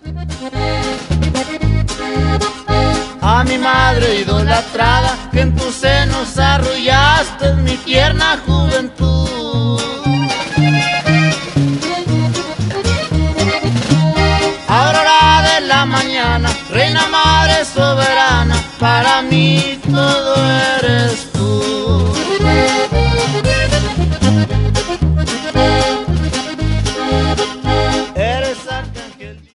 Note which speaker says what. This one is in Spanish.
Speaker 1: A mi madre idolatrada, que en tus senos arrullaste mi tierna juventud. Aurora de la mañana, reina madre soberana, para mí